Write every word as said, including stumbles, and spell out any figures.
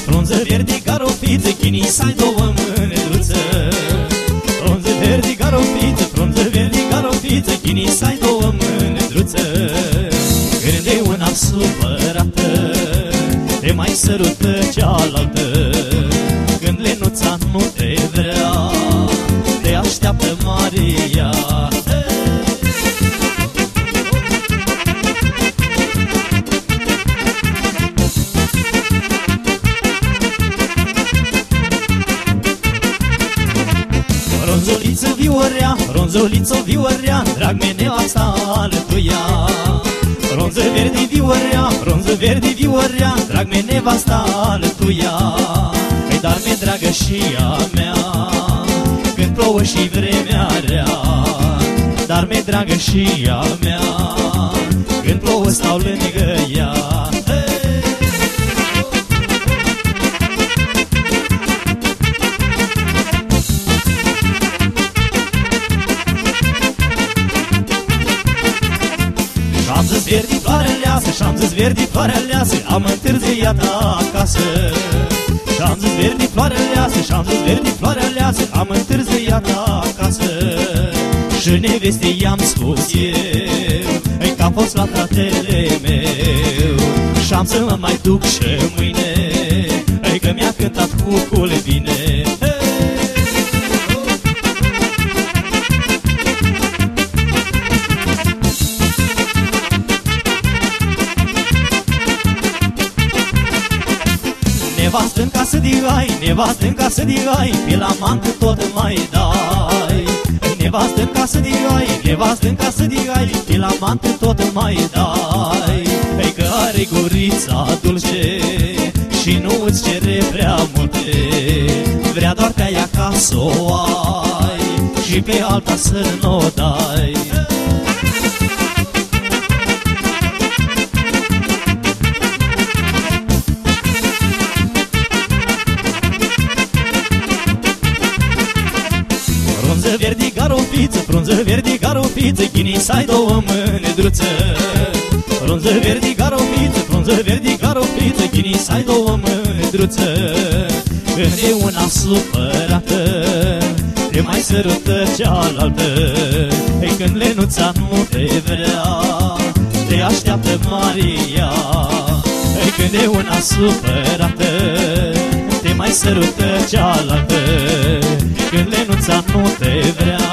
frunză verde garofiță, chinii să-i două mândruță. Frunză verde garofiță, frunză verde garofiță, chinii să-i două mândruță. Când e una supărată, te mai sărută cealaltă. Când lenuța nu te vrea, te așteaptă Maria. Ronzoliță viorea, ronzoliță viorea, drag me nevasta altuia. Ronză verde viorea, ronză verde viorea, drag me nevasta altuia. Ei, dar mi-e dragă și a mea, când plouă și vremea rea. Dar mi-e dragă și a mea, când plouă stau lângă ea. Și-am zis verdi floarea leasă, și-am zis verdi floarea leasă, am întârziat acasă. Și-am zis verdi floarea leasă, și-am zis verdi floarea leasă, am întârziat acasă. Și nevestei i-am spus eu, ei, că a fost la fratele meu. Și-am să mă mai duc și mâine, ei, că mi-a cântat cucul bine. Nevastă în casă de ai, nevastă în casă de ai, pe la mantă tot mai dai. Nevastă în casă de ai, nevastă în casă de ai, pe la mantă tot mai dai. Ei, că are gurița dulce și nu îți cere prea multe. Vrea doar pe aia ca s-o ai și pe alta să n-o dai. Frunză verde garofiță, frunză verde garofiță, chinii să-i două mândruță. Frunză verde garofiță, frunză verde garofiță, chinii să-i două mândruță. Când e una supărată, te mai sărută cealaltă. Ei, când lenuța nu te vrea, te așteaptă Maria. Ei, când e una supărată, te mai sărută cealaltă. Când lenuța nu te vrea,